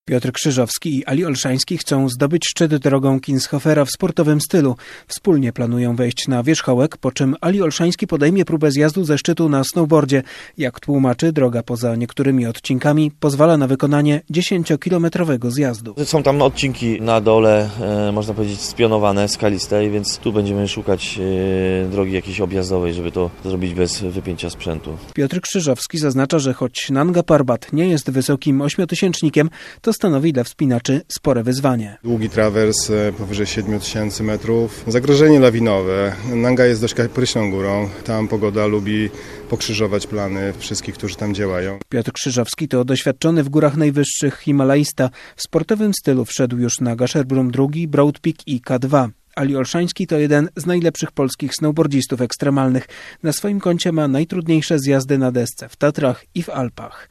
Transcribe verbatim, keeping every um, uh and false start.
Piotr Krzyżowski i Ali Olszański chcą zdobyć szczyt drogą Kinshofera w sportowym stylu. Wspólnie planują wejść na wierzchołek, po czym Ali Olszański podejmie próbę zjazdu ze szczytu na snowboardzie. Jak tłumaczy, droga poza niektórymi odcinkami pozwala na wykonanie dziesięciokilometrowego zjazdu. Są tam odcinki na dole, e, można powiedzieć, spionowane, skaliste, więc tu będziemy szukać e, drogi jakiejś objazdowej, żeby to zrobić bez wypięcia sprzętu. Piotr Krzyżowski zaznacza, że choć Nanga Parbat nie jest wysokim ośmiotysięcznikiem, to stanowi dla wspinaczy spore wyzwanie. Długi trawers powyżej siedmiu tysięcy metrów, zagrożenie lawinowe. Nanga jest dość kapryśną górą, tam pogoda lubi pokrzyżować plany wszystkich, którzy tam działają. Piotr Krzyżowski to doświadczony w górach najwyższych himalaista. W sportowym stylu wszedł już na Gasherbrum drugi, Broad Peak i K dwa. Ali Olszański to jeden z najlepszych polskich snowboardzistów ekstremalnych. Na swoim koncie ma najtrudniejsze zjazdy na desce w Tatrach i w Alpach.